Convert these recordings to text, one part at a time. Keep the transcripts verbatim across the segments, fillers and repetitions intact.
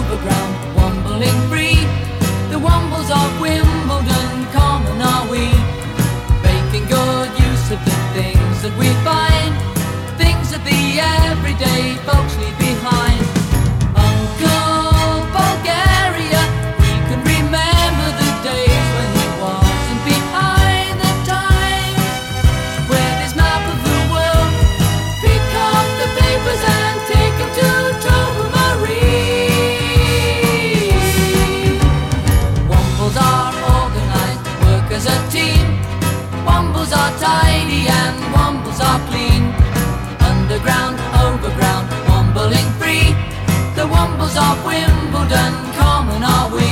overground, wombling free. The wombles of Wimbledon, common are we, making good use of the things that we find, things that the everyday folks leave behind. Uncle Bulgaria, we can remember the days when he wasn't behind the times. Wear this map of the world, pick up the papers and take him to Tobermory. Wombles are organised, work as a team. Wombles are tidy and wombles are clean. Underground, overground, wombling free. The wombles of Wimbledon, common are we.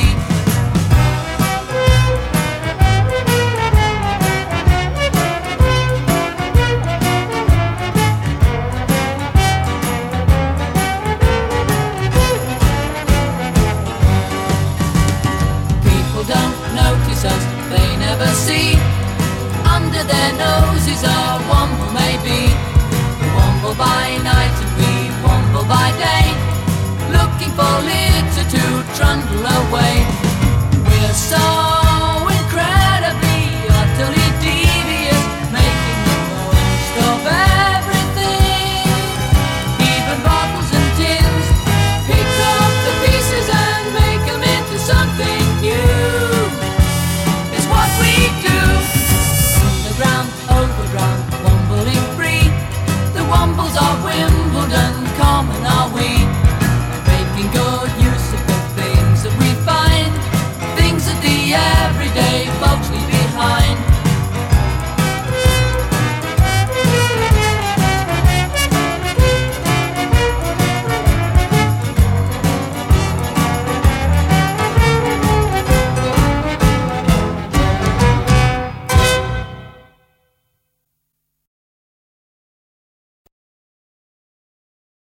People don't notice us, they never see. Under their noses a womble may be. We womble by night and we womble by day, looking for litter to trundle